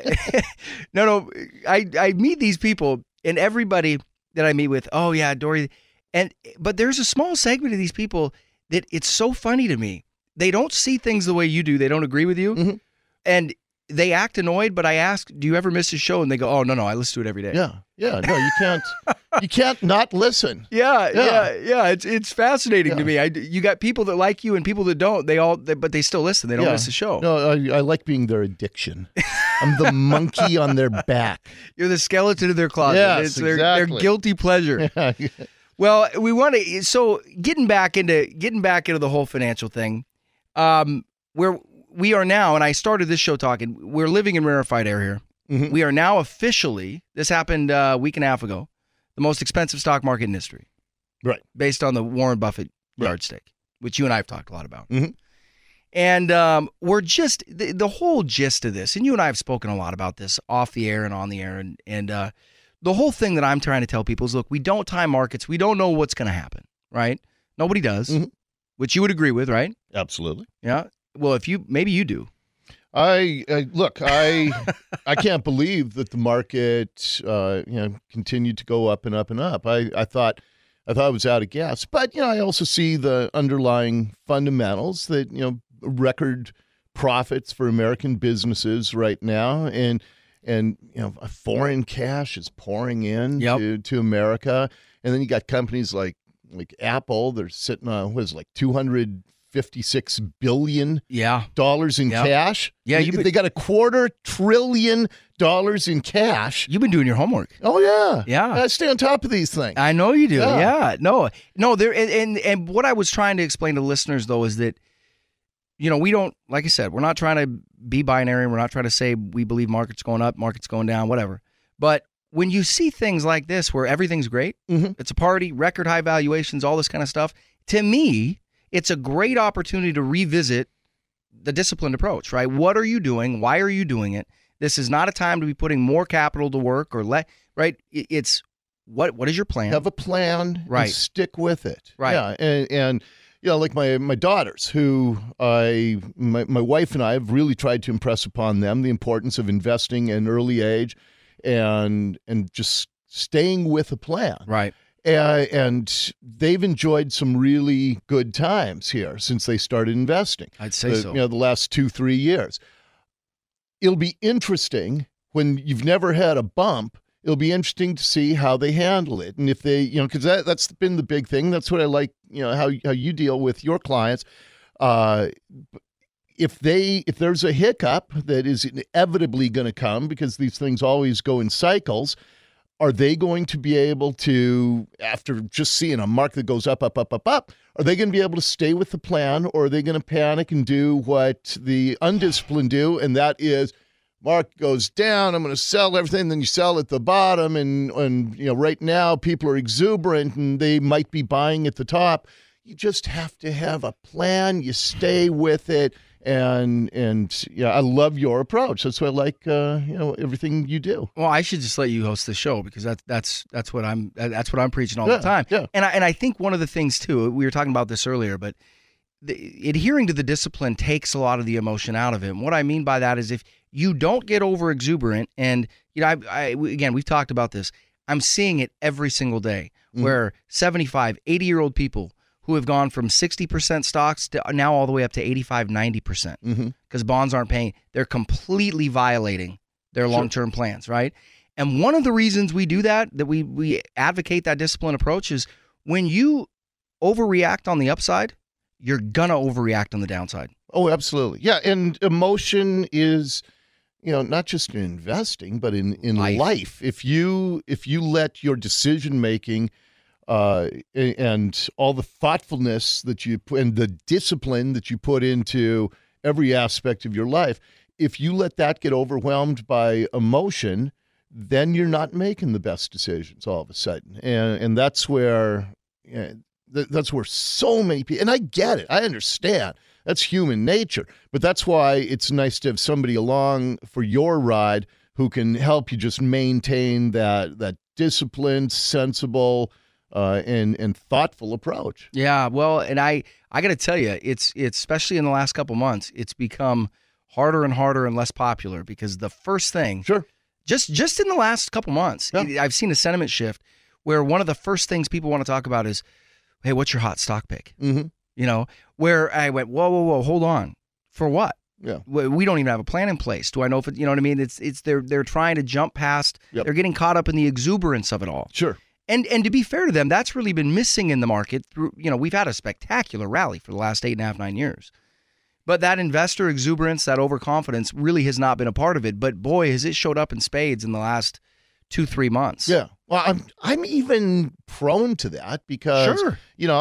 S3: I meet these people, and everybody that I meet with, oh, yeah, Dory... But there's a small segment of these people that it's so funny to me. They don't see things the way you do. They don't agree with you.
S4: Mm-hmm.
S3: And they act annoyed, but I ask, do you ever miss a show? And they go, oh, no, I listen to it every day.
S4: Yeah. No, you can't not listen.
S3: Yeah. It's fascinating to me. You got people that like you and people that don't. But they still listen. They don't miss a show.
S4: No, I like being their addiction. I'm the monkey on their back.
S3: You're the skeleton in their closet.
S4: Yes,
S3: it's
S4: exactly.
S3: their guilty pleasure.
S4: Yeah.
S3: Well, we want to. So getting back into the whole financial thing, where we are now, and I started this show talking. We're living in rarefied air here. Mm-hmm. We are now officially. This happened a week and a half ago. The most expensive stock market in history,
S4: right?
S3: Based on the Warren Buffett yardstick, which you and I have talked a lot about.
S4: Mm-hmm.
S3: And we're just the whole gist of this, and you and I have spoken a lot about this off the air and on the air, and the whole thing that I'm trying to tell people is, look, we don't time markets. We don't know what's going to happen, right? Nobody does, which you would agree with, right?
S4: Absolutely.
S3: Yeah. Well, maybe you do.
S4: I can't believe that the market, continued to go up and up and up. I thought it was out of gas, but I also see the underlying fundamentals that record profits for American businesses right now, and foreign cash is pouring in to America. And then you got companies like Apple. They're sitting on, $256 billion in cash.
S3: Yeah,
S4: they got $250 billion in cash.
S3: You've been doing your homework.
S4: Oh, yeah.
S3: Yeah.
S4: I stay on top of these things.
S3: I know you do. Yeah. No, there, and what I was trying to explain to listeners, though, is that, we don't, like I said, we're not trying to be binary. We're not trying to say we believe market's going up, market's going down, whatever. But when you see things like this where everything's great, it's a party, record high valuations, all this kind of stuff, to me, it's a great opportunity to revisit the disciplined approach, right? What are you doing? Why are you doing it? This is not a time to be putting more capital to work right? It's what is your plan?
S4: Have a plan,
S3: right?
S4: And stick with it,
S3: right?
S4: Yeah, and like my daughters, who my wife and I have really tried to impress upon them the importance of investing in early age, and just staying with a plan,
S3: right?
S4: And they've enjoyed some really good times here since they started investing.
S3: I'd say so.
S4: The last 2-3 years. It'll be interesting when you've never had a bump. It'll be interesting to see how they handle it, and if they, because that's been the big thing. That's what I like, how you deal with your clients. If there's a hiccup that is inevitably going to come, because these things always go in cycles, are they going to be able to, after just seeing a market that goes up, are they going to be able to stay with the plan, or are they going to panic and do what the undisciplined do, and that is, market goes down, I'm going to sell everything, then you sell at the bottom, and right now people are exuberant and they might be buying at the top. You just have to have a plan. You stay with it, and I love your approach. That's why I like everything you do.
S3: Well, I should just let you host the show, because that's what I'm preaching all the time.
S4: Yeah.
S3: And I think one of the things too, we were talking about this earlier, but adhering to the discipline takes a lot of the emotion out of it. And what I mean by that is, if you don't get over exuberant, and again, we've talked about this. I'm seeing it every single day, where 75, 80-year-old people who have gone from 60% stocks to now all the way up to 85, 90%, because bonds aren't paying. They're completely violating their long-term plans, right? And one of the reasons we do that we advocate that disciplined approach, is when you overreact on the upside, you're gonna overreact on the downside.
S4: Oh, absolutely. Yeah, and emotion is, not just in investing, but in life. If you let your decision making and all the thoughtfulness that you put, and the discipline that you put into every aspect of your life, if you let that get overwhelmed by emotion, then you're not making the best decisions all of a sudden. And that's where that's where so many people, and I get it, I understand. That's human nature. But that's why it's nice to have somebody along for your ride who can help you just maintain that disciplined, sensible, and thoughtful approach.
S3: Yeah, well, and I got to tell you, it's especially in the last couple months, it's become harder and harder and less popular because the first thing,
S4: Sure.
S3: just in the last couple months, I've seen a sentiment shift where one of the first things people want to talk about is, hey, what's your hot stock pick?
S4: Mm-hmm.
S3: You know, where I went, whoa, hold on. For what?
S4: Yeah.
S3: We don't even have a plan in place. Do I know if it, you know what I mean? It's they're trying to jump past.
S4: Yep.
S3: They're getting caught up in the exuberance of it all.
S4: Sure.
S3: And to be fair to them, that's really been missing in the market. We've had a spectacular rally for the last 8.5, 9 years. But that investor exuberance, that overconfidence really has not been a part of it. But boy, has it showed up in spades in the last 2-3 months.
S4: Yeah. Well, I'm even prone to that because
S3: Sure.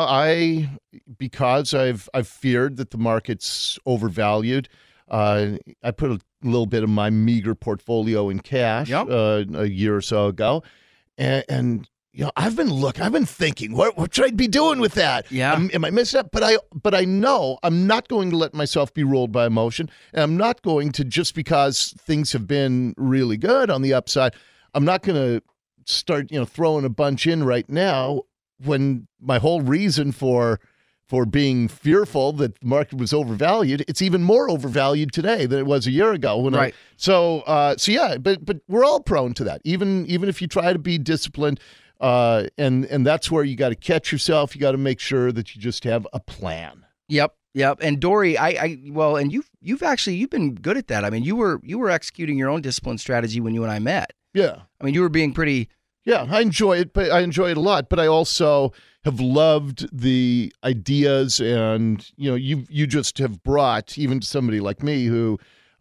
S4: because I've feared that the market's overvalued. I put a little bit of my meager portfolio in cash a year or so ago, and I've been thinking, what should I be doing with that?
S3: Yeah.
S4: Am I missing up? But I know I'm not going to let myself be ruled by emotion, and I'm not going to, just because things have been really good on the upside, I'm not going to start throwing a bunch in right now when my whole reason for being fearful that the market was overvalued, it's even more overvalued today than it was a year ago.
S3: Right.
S4: So yeah, but we're all prone to that. Even if you try to be disciplined, and that's where you got to catch yourself. You got to make sure that you just have a plan.
S3: Yep. And Dory, and you've been good at that. I mean, you were executing your own discipline strategy when you and I met.
S4: Yeah.
S3: I mean, you were being pretty.
S4: Yeah, I enjoy it, but I enjoy it a lot. But I also have loved the ideas, and you just have brought, even to somebody like me who,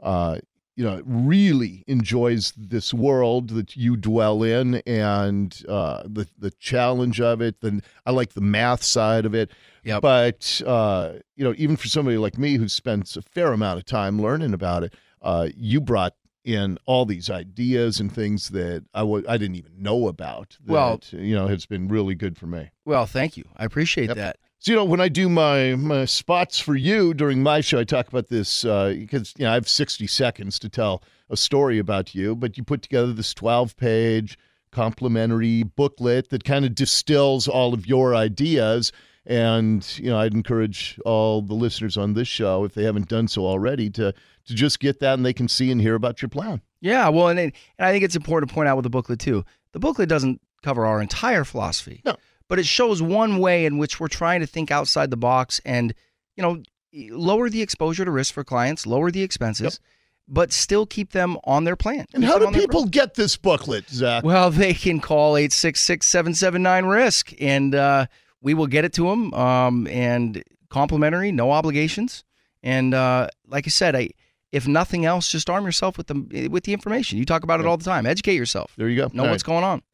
S4: really enjoys this world that you dwell in, and the challenge of it. Then I like the math side of it.
S3: Yep.
S4: But even for somebody like me who spends a fair amount of time learning about it, you brought in all these ideas and things that I didn't even know about. That, has been really good for me.
S3: Well, thank you. I appreciate that.
S4: So, when I do my spots for you during my show, I talk about this because I have 60 seconds to tell a story about you, but you put together this 12-page complimentary booklet that kind of distills all of your ideas. And, I'd encourage all the listeners on this show, if they haven't done so already, to just get that, and they can see and hear about your plan.
S3: Yeah, well, and I think it's important to point out with the booklet, too. The booklet doesn't cover our entire philosophy.
S4: No.
S3: But it shows one way in which we're trying to think outside the box and, lower the exposure to risk for clients, lower the expenses, but still keep them on their plan.
S4: And how do people get this booklet, Zach?
S3: Well, they can call 866-779-RISK, and we will get it to them, and complimentary, no obligations. And like I said, if nothing else, just arm yourself with the information. You talk about it all the time. Educate yourself.
S4: There you go.
S3: Know what's going on.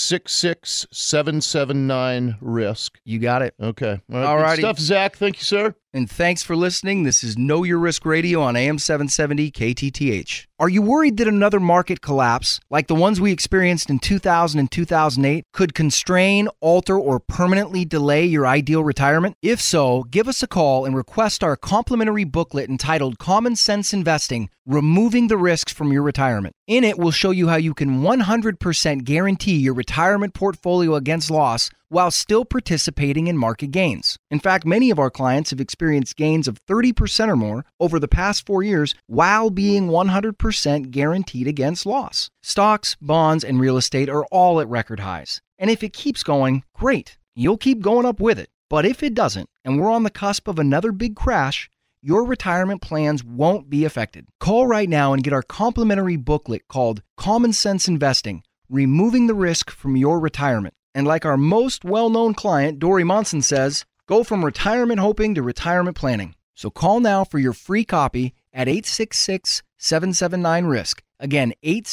S4: 866-779-RISK.
S3: You got it.
S4: Okay.
S3: All righty.
S4: Good stuff, Zach. Thank you, sir.
S3: And thanks for listening. This is Know Your Risk Radio on AM 770 KTTH. Are you worried that another market collapse, like the ones we experienced in 2000 and 2008, could constrain, alter, or permanently delay your ideal retirement? If so, give us a call and request our complimentary booklet entitled Common Sense Investing, Removing the Risks from Your Retirement. In it, we'll show you how you can 100% guarantee your retirement portfolio against loss while still participating in market gains. In fact, many of our clients have experienced gains of 30% or more over the past 4 years while being 100% guaranteed against loss. Stocks, bonds, and real estate are all at record highs. And if it keeps going, great. You'll keep going up with it. But if it doesn't, and we're on the cusp of another big crash, your retirement plans won't be affected. Call right now and get our complimentary booklet called Common Sense Investing, Removing the Risk from Your Retirement. And like our most well-known client, Dory Monson says, go from retirement hoping to retirement planning. So call now for your free copy at 866-779-RISK. Again,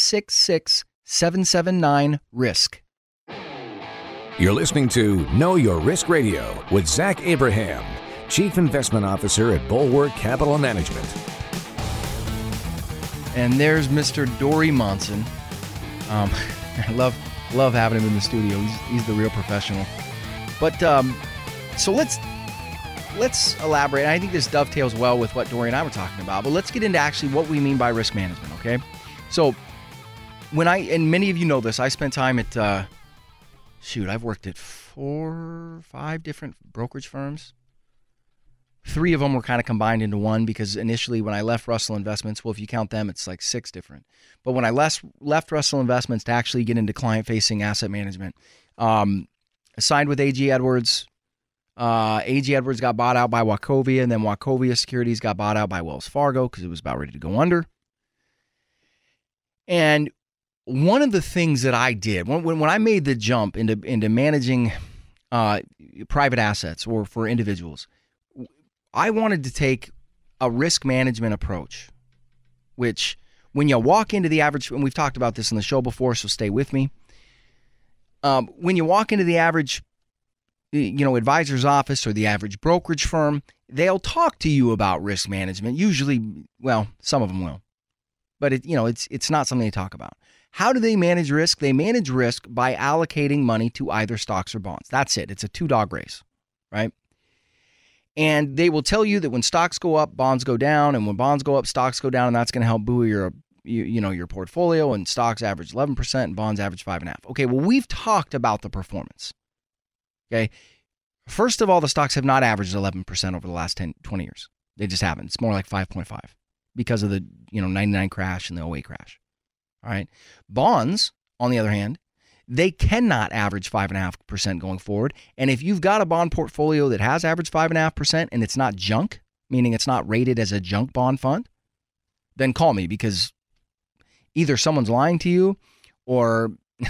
S3: 866-779-RISK.
S2: You're listening to Know Your Risk Radio with Zach Abraham, Chief Investment Officer at Bulwark Capital Management.
S3: And there's Mr. Dory Monson. I love having him in the studio. He's the real professional. But so let's elaborate. I think this dovetails well with what Dory and I were talking about. But let's get into actually what we mean by risk management, okay? So and many of you know this, I spent time at, I've worked at 4 or 5 different brokerage firms. 3 of them were kind of combined into one because initially when I left Russell Investments, well, if you count them, it's like 6 different. But when I left Russell Investments to actually get into client-facing asset management, signed with A.G. Edwards. A.G. Edwards got bought out by Wachovia, and then Wachovia Securities got bought out by Wells Fargo because it was about ready to go under. And one of the things that I did, when I made the jump into managing private assets or for individuals, I wanted to take a risk management approach, which when you walk into the average, and we've talked about this in the show before, so stay with me. When you walk into the average, advisor's office or the average brokerage firm, they'll talk to you about risk management. Usually, well, some of them will, but it's not something they talk about. How do they manage risk? They manage risk by allocating money to either stocks or bonds. That's it. It's a 2-dog race, right? And they will tell you that when stocks go up, bonds go down, and when bonds go up, stocks go down, and that's going to help buoy your portfolio. And stocks average 11% and bonds average 5.5%. Okay, well, we've talked about the performance. Okay, first of all, the stocks have not averaged 11% over the last 20 years. They just haven't. It's more like 5.5 because of the 99 crash and the 08 crash. All right, bonds, on the other hand, they cannot average 5.5% going forward. And if you've got a bond portfolio that has averaged 5.5% and it's not junk, meaning it's not rated as a junk bond fund, then call me, because either someone's lying to you or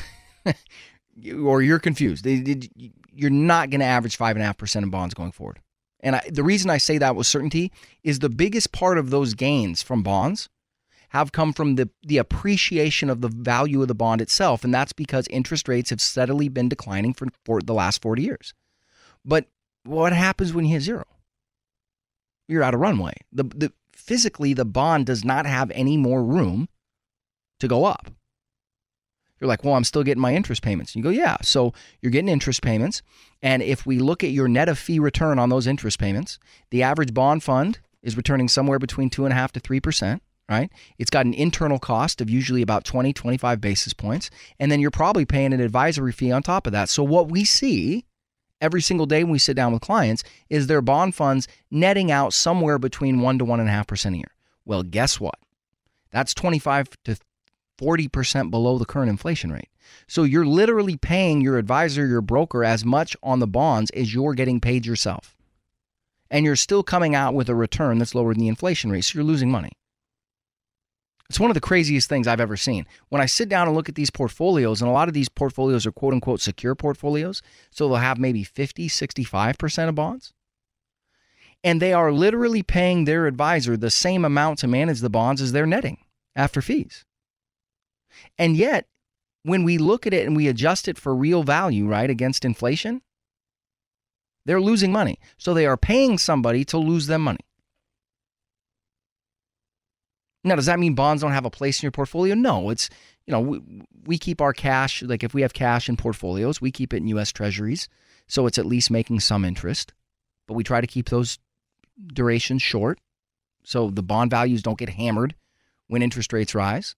S3: you're confused. You're not going to average 5.5% in bonds going forward. And the reason I say that with certainty is the biggest part of those gains from bonds have come from the appreciation of the value of the bond itself, and that's because interest rates have steadily been declining for the last 40 years. But what happens when you hit zero? You're out of runway. Physically, the bond does not have any more room to go up. You're like, well, I'm still getting my interest payments. You go, yeah, so you're getting interest payments, and if we look at your net of fee return on those interest payments, the average bond fund is returning somewhere between 2.5% to 3%. Right? It's got an internal cost of usually about 20, 25 basis points. And then you're probably paying an advisory fee on top of that. So what we see every single day when we sit down with clients is their bond funds netting out somewhere between 1 to 1.5% a year. Well, guess what? That's 25 to 40% below the current inflation rate. So you're literally paying your advisor, your broker, as much on the bonds as you're getting paid yourself. And you're still coming out with a return that's lower than the inflation rate. So you're losing money. It's one of the craziest things I've ever seen. When I sit down and look at these portfolios, and a lot of these portfolios are quote unquote secure portfolios, so they'll have maybe 50, 65% of bonds. And they are literally paying their advisor the same amount to manage the bonds as they're netting after fees. And yet, when we look at it and we adjust it for real value, right, against inflation, they're losing money. So they are paying somebody to lose them money. Now, does that mean bonds don't have a place in your portfolio? No, it's, we keep our cash, like if we have cash in portfolios, we keep it in U.S. Treasuries, so it's at least making some interest, but we try to keep those durations short so the bond values don't get hammered when interest rates rise.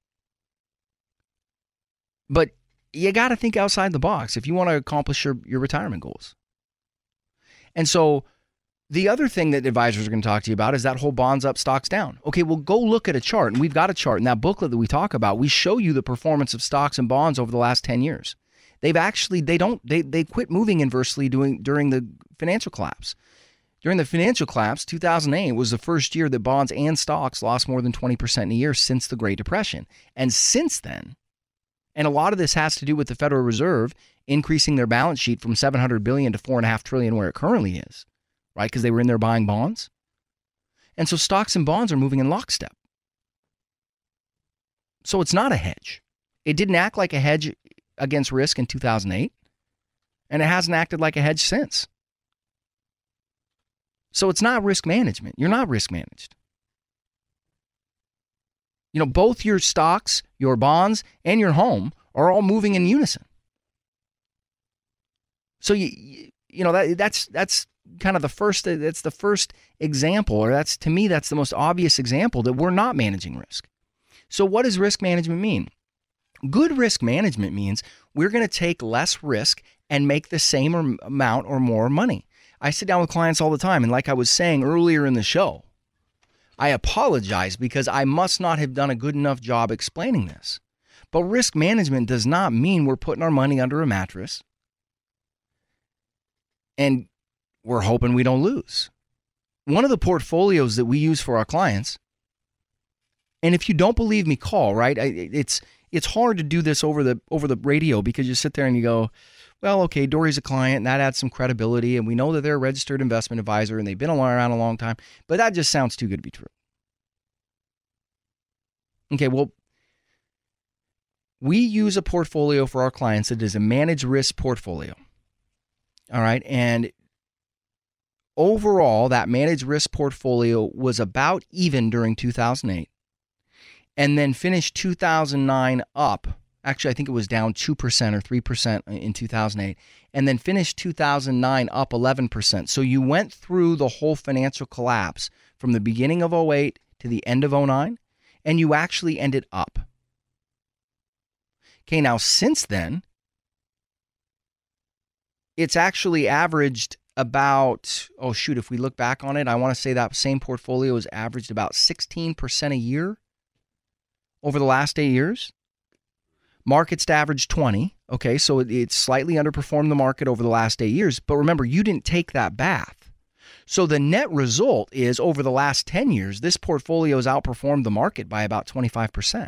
S3: But you got to think outside the box if you want to accomplish your retirement goals. And so the other thing that advisors are going to talk to you about is that whole bonds up, stocks down. Okay, well, go look at a chart. And we've got a chart in that booklet that we talk about. We show you the performance of stocks and bonds over the last 10 years. They quit moving inversely during the financial collapse. During the financial collapse, 2008 was the first year that bonds and stocks lost more than 20% in a year since the Great Depression. And since then, and a lot of this has to do with the Federal Reserve increasing their balance sheet from $700 billion to $4.5 trillion where it currently is. Right? Because they were in there buying bonds. And so stocks and bonds are moving in lockstep. So it's not a hedge. It didn't act like a hedge against risk in 2008, and it hasn't acted like a hedge since. So it's not risk management. You're not risk managed. Both your stocks, your bonds, and your home are all moving in unison. So that's kind of the first example, or to me that's the most obvious example that we're not managing risk. So what does risk management mean? Good risk management means we're going to take less risk and make the same amount or more money. I sit down with clients all the time, and like I was saying earlier in the show, I apologize because I must not have done a good enough job explaining this. But risk management does not mean we're putting our money under a mattress and we're hoping we don't lose. One of the portfolios that we use for our clients, and if you don't believe me, call, right? It's hard to do this over the radio because you sit there and you go, well, okay, Dory's a client and that adds some credibility and we know that they're a registered investment advisor and they've been around a long time, but that just sounds too good to be true. Okay, well, we use a portfolio for our clients that is a managed risk portfolio. All right, and overall, that managed risk portfolio was about even during 2008 and then finished 2009 up. Actually, I think it was down 2% or 3% in 2008 and then finished 2009 up 11%. So you went through the whole financial collapse from the beginning of 2008 to the end of 2009 and you actually ended up. Okay, now since then, it's actually averaged about, if we look back on it, I want to say that same portfolio has averaged about 16% a year over the last 8 years. Market's averaged 20. Okay, so it's slightly underperformed the market over the last 8 years. But remember, you didn't take that bath. So the net result is over the last 10 years, this portfolio has outperformed the market by about 25%.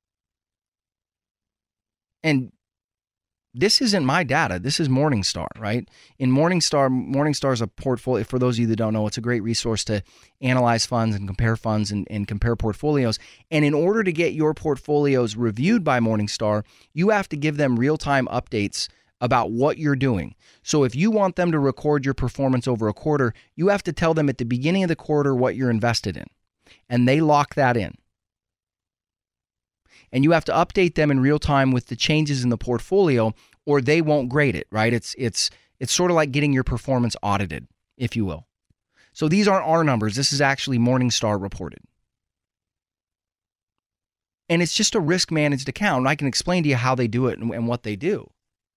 S3: And this isn't my data. This is Morningstar, right? In Morningstar is a portfolio. For those of you that don't know, it's a great resource to analyze funds and compare funds and compare portfolios. And in order to get your portfolios reviewed by Morningstar, you have to give them real-time updates about what you're doing. So if you want them to record your performance over a quarter, you have to tell them at the beginning of the quarter what you're invested in. And they lock that in. And you have to update them in real time with the changes in the portfolio, or they won't grade it, right? It's sort of like getting your performance audited, if you will. So these aren't our numbers. This is actually Morningstar reported. And it's just a risk managed account. And I can explain to you how they do it and what they do.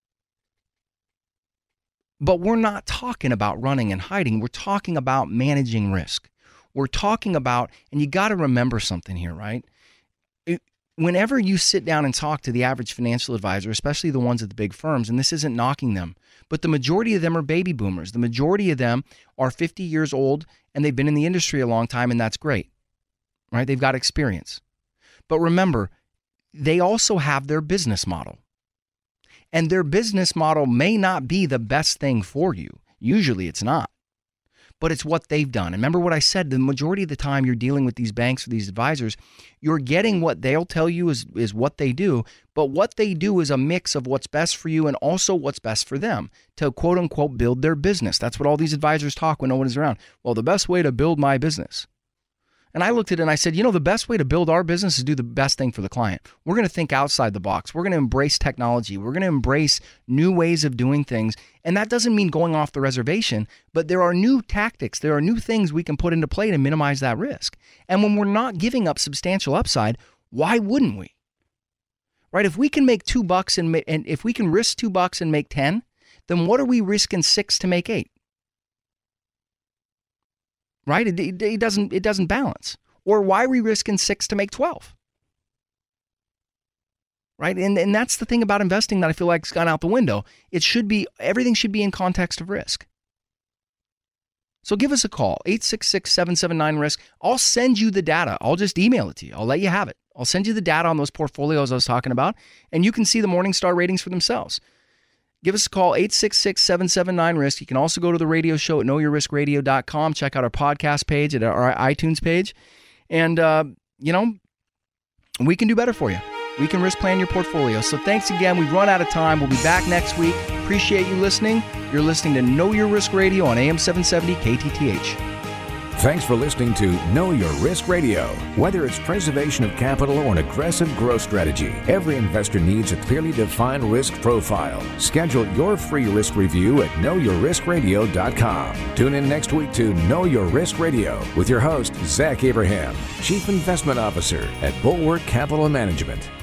S3: But we're not talking about running and hiding. We're talking about managing risk. We're talking about, and you got to remember something here, right? Whenever you sit down and talk to the average financial advisor, especially the ones at the big firms, and this isn't knocking them, but the majority of them are baby boomers. The majority of them are 50 years old and they've been in the industry a long time, and that's great, right? They've got experience. But remember, they also have their business model. And their business model may not be the best thing for you. Usually it's not. But it's what they've done. And remember what I said, the majority of the time you're dealing with these banks or these advisors, you're getting what they'll tell you is what they do, but what they do is a mix of what's best for you and also what's best for them to quote unquote build their business. That's what all these advisors talk when no one is around. Well, the best way to build my business. And I looked at it and I said, the best way to build our business is do the best thing for the client. We're going to think outside the box. We're going to embrace technology. We're going to embrace new ways of doing things. And that doesn't mean going off the reservation, but there are new tactics. There are new things we can put into play to minimize that risk. And when we're not giving up substantial upside, why wouldn't we? Right? If we can make $2 and if we can risk $2 and make 10, then what are we risking 6 to make 8? Right? It doesn't balance. Or why are we risking 6 to make 12? Right? And that's the thing about investing that I feel like has gone out the window. Everything should be in context of risk. So give us a call, 866-779-RISK. I'll send you the data. I'll just email it to you. I'll let you have it. I'll send you the data on those portfolios I was talking about, and you can see the Morningstar ratings for themselves. Give us a call, 866-779-RISK. You can also go to the radio show at knowyourriskradio.com. Check out our podcast page at our iTunes page. And, we can do better for you. We can risk plan your portfolio. So thanks again. We've run out of time. We'll be back next week. Appreciate you listening. You're listening to Know Your Risk Radio on AM 770 KTTH.
S2: Thanks for listening to Know Your Risk Radio. Whether it's preservation of capital or an aggressive growth strategy, every investor needs a clearly defined risk profile. Schedule your free risk review at knowyourriskradio.com. Tune in next week to Know Your Risk Radio with your host, Zach Abraham, Chief Investment Officer at Bulwark Capital Management.